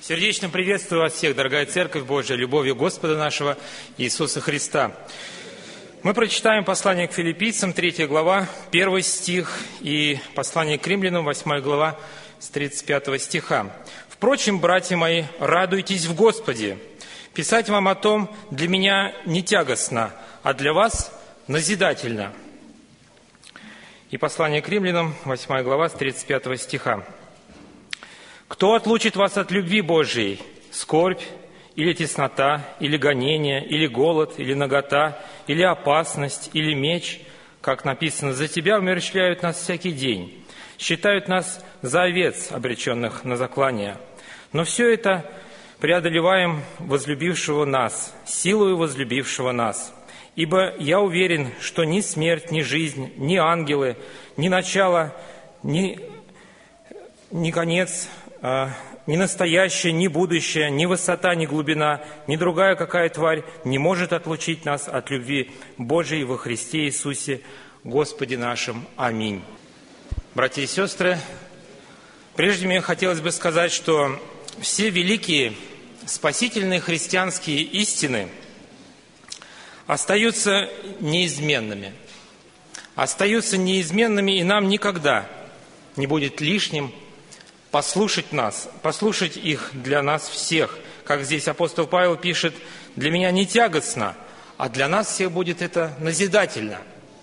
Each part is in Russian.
Сердечно приветствую вас всех, дорогая Церковь Божия, любовью Господа нашего Иисуса Христа. Мы прочитаем послание к филиппийцам, 3 глава, 1 стих, и послание к римлянам, 8 глава, с 35 стиха. «Впрочем, братья мои, радуйтесь в Господе. Писать вам о том для меня не тягостно, а для вас назидательно». И послание к римлянам, 8 глава, с 35 стиха. «Кто отлучит вас от любви Божией? Скорбь, или теснота, или гонение, или голод, или нагота, или опасность, или меч? Как написано, за тебя умерщвляют нас всякий день, считают нас за овец, обреченных на заклание. Но все это преодолеваем возлюбившего нас, силою возлюбившего нас. Ибо я уверен, что ни смерть, ни жизнь, ни ангелы, ни начало, ни конец, ни настоящее, ни будущее, ни высота, ни глубина, ни другая какая тварь не может отлучить нас от любви Божией во Христе Иисусе, Господе нашим. Аминь». Братья и сестры, прежде мне хотелось бы сказать, что все великие спасительные христианские истины остаются неизменными. Остаются неизменными, и нам никогда не будет лишним послушать их для нас всех. Как здесь апостол Павел пишет, «Для меня не тягостно, а для нас всех будет это назидательно».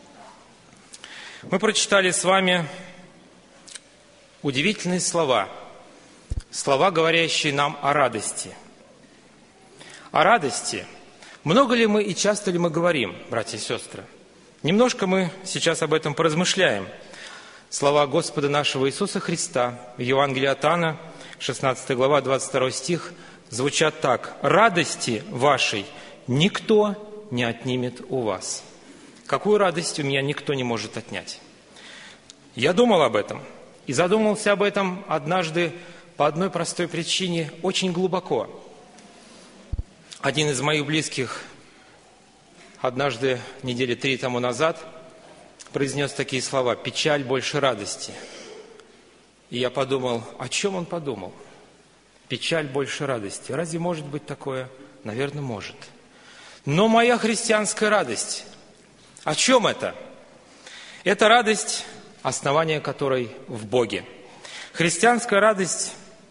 Мы прочитали с вами удивительные слова, говорящие нам о радости. О радости. Много ли мы и часто ли мы говорим, братья и сестры? Немножко мы сейчас об этом поразмышляем. Слова Господа нашего Иисуса Христа в Евангелии от Иоанна, 16 глава, 22 стих, звучат так: «Радости вашей никто не отнимет у вас». Какую радость у меня никто не может отнять? Я думал об этом и задумался об этом однажды по одной простой причине очень глубоко. Один из моих близких однажды, недели 3 тому назад, произнес такие слова: «Печаль больше радости». И я подумал, о чем он подумал? Печаль больше радости. Разве может быть такое? Наверное, может. Но моя христианская радость, о чем это? Это радость, основание которой в Боге. Христианская радость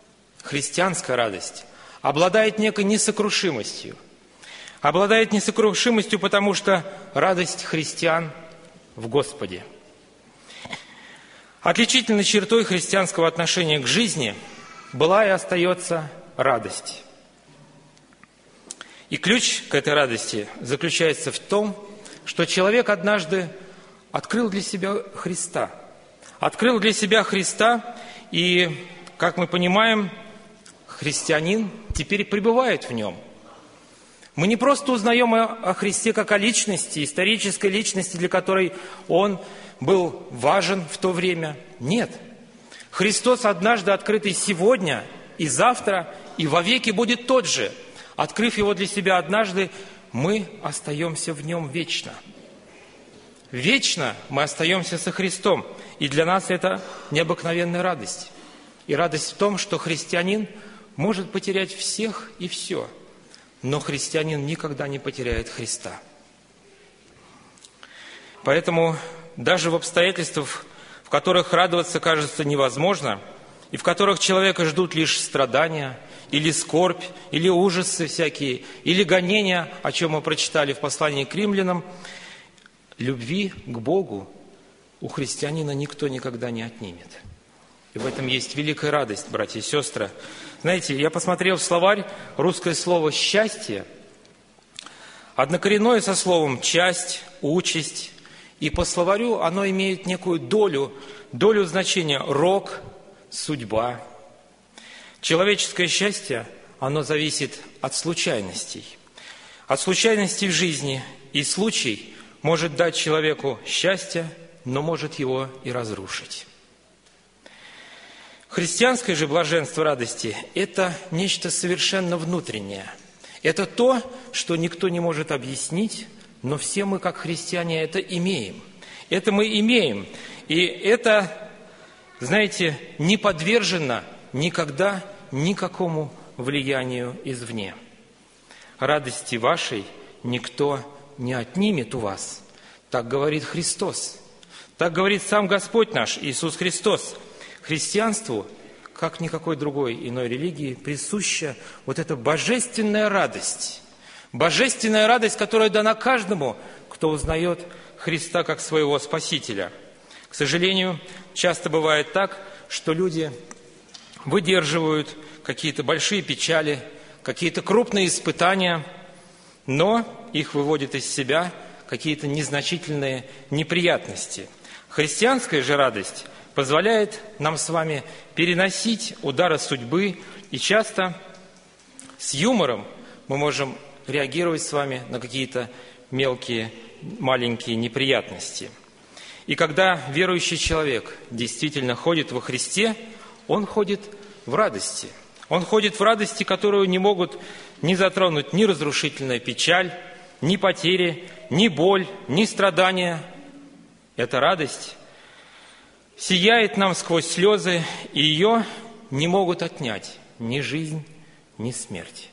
обладает некой несокрушимостью. Обладает несокрушимостью, потому что радость христиан в Господе. Отличительной чертой христианского отношения к жизни была и остается радость. И ключ к этой радости заключается в том, что человек однажды открыл для себя Христа. Открыл для себя Христа, и, как мы понимаем, христианин теперь пребывает в нем. Мы не просто узнаем о Христе как о личности, исторической личности, для которой Он был важен в то время. Нет. Христос, однажды открытый сегодня и завтра, и вовеки будет тот же. Открыв Его для себя однажды, мы остаемся в Нем вечно. Вечно мы остаемся со Христом. И для нас это необыкновенная радость. И радость в том, что христианин может потерять всех и все. Но христианин никогда не потеряет Христа. Поэтому даже в обстоятельствах, в которых радоваться кажется невозможно, и в которых человека ждут лишь страдания, или скорбь, или ужасы всякие, или гонения, о чем мы прочитали в послании к римлянам, любви к Богу у христианина никто никогда не отнимет. И в этом есть великая радость, братья и сестры. Знаете, я посмотрел в словарь, русское слово «счастье» однокоренное со словом «часть», «участь». И по словарю оно имеет некую долю значения «рок», «судьба». Человеческое счастье, оно зависит от случайностей. От случайностей в жизни. И случай может дать человеку счастье, но может его и разрушить. Христианское же блаженство радости – это нечто совершенно внутреннее. Это то, что никто не может объяснить, но все мы, как христиане, это имеем. Это мы имеем. И это, знаете, не подвержено никогда никакому влиянию извне. Радости вашей никто не отнимет у вас. Так говорит Христос. Так говорит сам Господь наш Иисус Христос. Христианству, как никакой другой иной религии, присуща вот эта божественная радость. Божественная радость, которая дана каждому, кто узнает Христа как своего Спасителя. К сожалению, часто бывает так, что люди выдерживают какие-то большие печали, какие-то крупные испытания, но их выводят из себя какие-то незначительные неприятности. Христианская же радость позволяет нам с вами переносить удары судьбы, и часто с юмором мы можем реагировать с вами на какие-то мелкие, маленькие неприятности. И когда верующий человек действительно ходит во Христе, он ходит в радости. Он ходит в радости, которую не могут ни затронуть ни разрушительная печаль, ни потери, ни боль, ни страдания. Эта радость сияет нам сквозь слезы, и ее не могут отнять ни жизнь, ни смерть.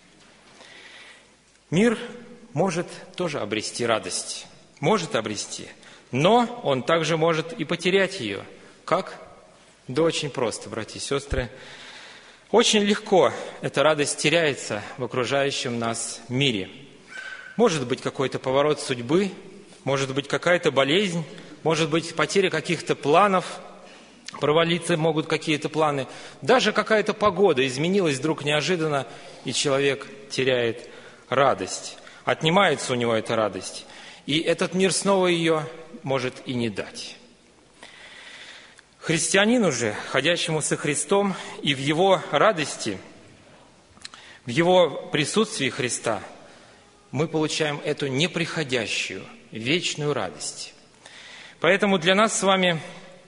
Мир может тоже обрести радость, может обрести, но он также может и потерять ее. Как? Да очень просто, братья и сестры. Очень легко эта радость теряется в окружающем нас мире. Может быть какой-то поворот судьбы, может быть какая-то болезнь, может быть потеря каких-то планов, провалиться могут какие-то планы. Даже какая-то погода изменилась вдруг неожиданно, и человек теряет радость. Отнимается у него эта радость. И этот мир снова ее может и не дать. Христианину же, ходящему со Христом, и в его радости, в его присутствии Христа, мы получаем эту неприходящую, вечную радость. Поэтому для нас с вами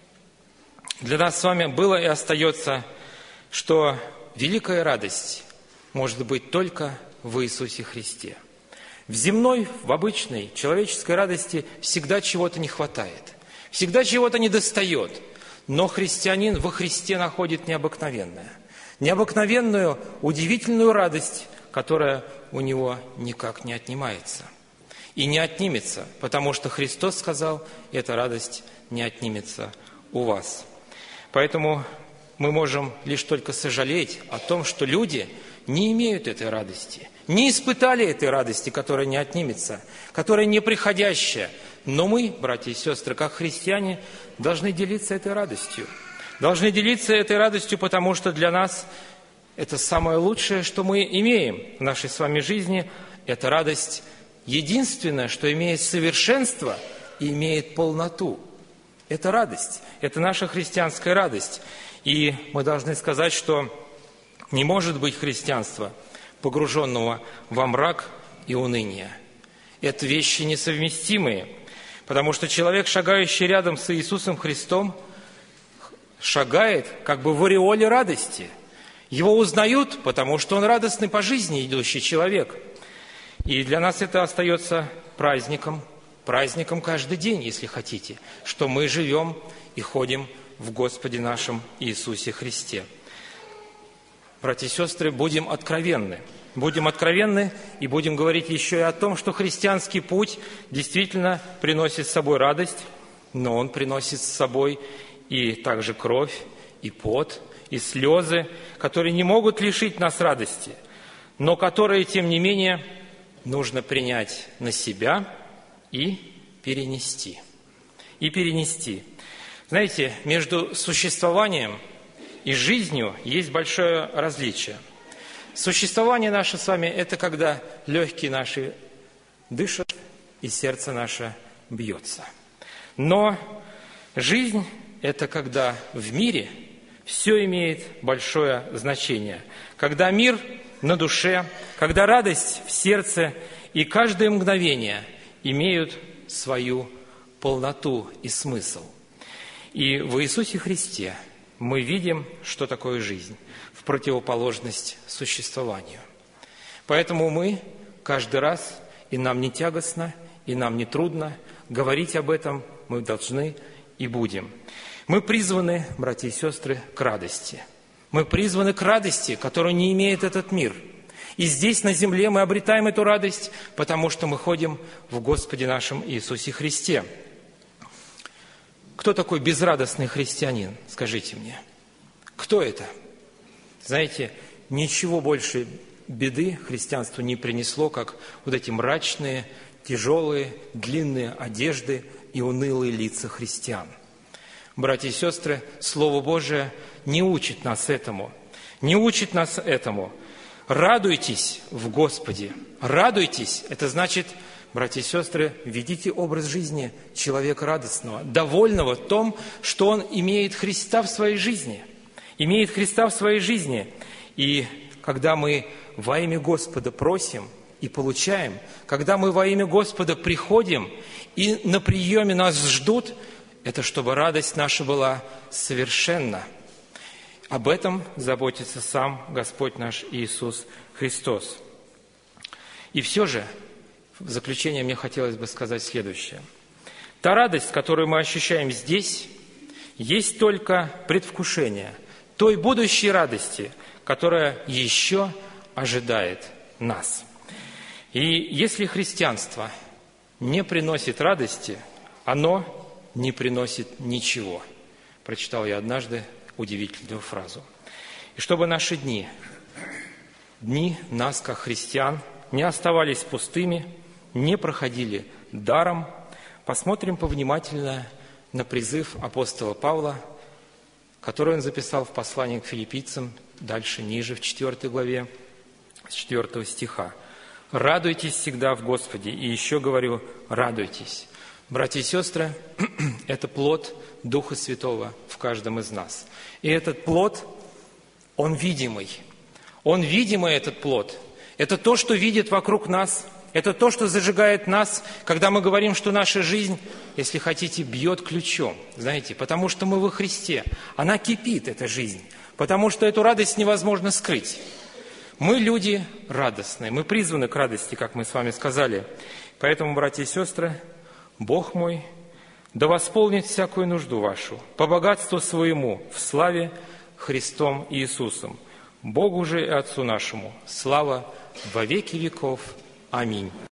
было и остается, что великая радость может быть только в Иисусе Христе. В земной, в обычной человеческой радости всегда чего-то не хватает, всегда чего-то недостает. Но христианин во Христе находит необыкновенную, удивительную радость, которая у него никак не отнимается и не отнимется, потому что Христос сказал, эта радость не отнимется у вас. Поэтому мы можем лишь только сожалеть о том, что люди не имеют этой радости, не испытали этой радости, которая не отнимется, которая неприходящая. Но мы, братья и сестры, как христиане, должны делиться этой радостью. Должны делиться этой радостью, потому что для нас это самое лучшее, что мы имеем в нашей с вами жизни. Это радость единственное, что имеет совершенство и имеет полноту. Это радость, это наша христианская радость. И мы должны сказать, что не может быть христианства, погруженного во мрак и уныние. Это вещи несовместимые, потому что человек, шагающий рядом с Иисусом Христом, шагает как бы в ореоле радости. Его узнают, потому что он радостный по жизни идущий человек. И для нас это остается праздником каждый день, если хотите, что мы живем и ходим в Господе нашем Иисусе Христе. Братья и сестры, будем откровенны и будем говорить еще и о том, что христианский путь действительно приносит с собой радость, но он приносит с собой и также кровь, и пот, и слезы, которые не могут лишить нас радости, но которые, тем не менее, нужно принять на себя и перенести. Знаете, между существованием и жизнью есть большое различие. Существование наше с вами – это когда легкие наши дышат и сердце наше бьется. Но жизнь – это когда в мире все имеет большое значение. Когда мир на душе, когда радость в сердце и каждое мгновение имеют свою полноту и смысл. И в Иисусе Христе мы видим, что такое жизнь, в противоположность существованию. Поэтому мы каждый раз, и нам не тягостно, и нам не трудно, говорить об этом мы должны и будем. Мы призваны, братья и сестры, к радости. Мы призваны к радости, которую не имеет этот мир. И здесь, на земле, мы обретаем эту радость, потому что мы ходим в Господе нашем Иисусе Христе. Кто такой безрадостный христианин? Скажите мне. Кто это? Знаете, ничего больше беды христианству не принесло, как вот эти мрачные, тяжелые, длинные одежды и унылые лица христиан. Братья и сестры, Слово Божие не учит нас этому. Не учит нас этому. Радуйтесь в Господе. Радуйтесь. Это значит, братья и сестры, ведите образ жизни человека радостного, довольного в том, что он имеет Христа в своей жизни. Имеет Христа в своей жизни. И когда мы во имя Господа просим и получаем, когда мы во имя Господа приходим и на приеме нас ждут, это чтобы радость наша была совершенна. Об этом заботится сам Господь наш Иисус Христос. И все же, в заключение мне хотелось бы сказать следующее. Та радость, которую мы ощущаем здесь, есть только предвкушение той будущей радости, которая еще ожидает нас. И если христианство не приносит радости, оно не приносит ничего. Прочитал я однажды удивительную фразу. И чтобы наши дни нас, как христиан, не оставались пустыми, не проходили даром, посмотрим повнимательно на призыв апостола Павла, который он записал в послании к филиппийцам, дальше, ниже, в 4 главе, с 4 стиха. «Радуйтесь всегда в Господе». И еще говорю, радуйтесь. Братья и сестры, это плод Духа Святого в каждом из нас. И этот плод, он видимый. Он видимый, этот плод. Это то, что видит вокруг нас. Это то, что зажигает нас, когда мы говорим, что наша жизнь, если хотите, бьет ключом. Знаете, потому что мы во Христе. Она кипит, эта жизнь. Потому что эту радость невозможно скрыть. Мы люди радостные. Мы призваны к радости, как мы с вами сказали. Поэтому, братья и сестры, Бог мой да восполнит всякую нужду вашу по богатству своему в славе Христом Иисусом. Богу же и Отцу нашему слава во веки веков. Аминь.